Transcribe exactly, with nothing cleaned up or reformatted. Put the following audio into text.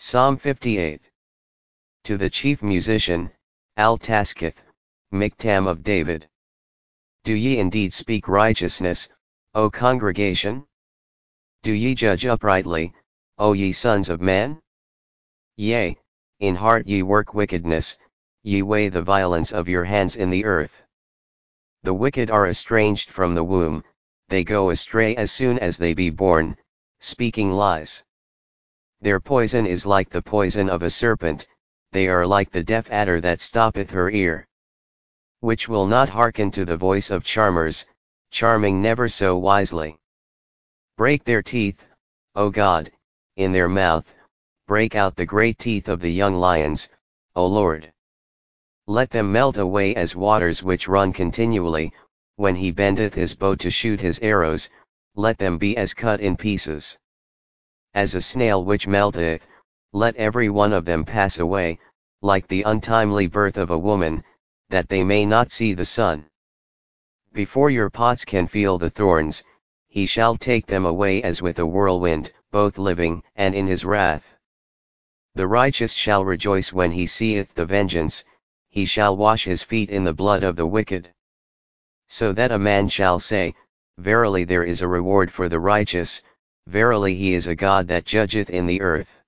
Psalm fifty-eight. To the chief musician, Al-Taskith, Miktam of David. Do ye indeed speak righteousness, O congregation? Do ye judge uprightly, O ye sons of man? Yea, in heart ye work wickedness, ye weigh the violence of your hands in the earth. The wicked are estranged from the womb, they go astray as soon as they be born, speaking lies. Their poison is like the poison of a serpent, they are like the deaf adder that stoppeth her ear. Which will not hearken to the voice of charmers, charming never so wisely. Break their teeth, O God, in their mouth, break out the great teeth of the young lions, O Lord. Let them melt away as waters which run continually, when he bendeth his bow to shoot his arrows, let them be as cut in pieces. As a snail which melteth, let every one of them pass away, like the untimely birth of a woman, that they may not see the sun. Before your pots can feel the thorns, he shall take them away as with a whirlwind, both living and in his wrath. The righteous shall rejoice when he seeth the vengeance, he shall wash his feet in the blood of the wicked. So that a man shall say, Verily there is a reward for the righteous, verily he is a God that judgeth in the earth.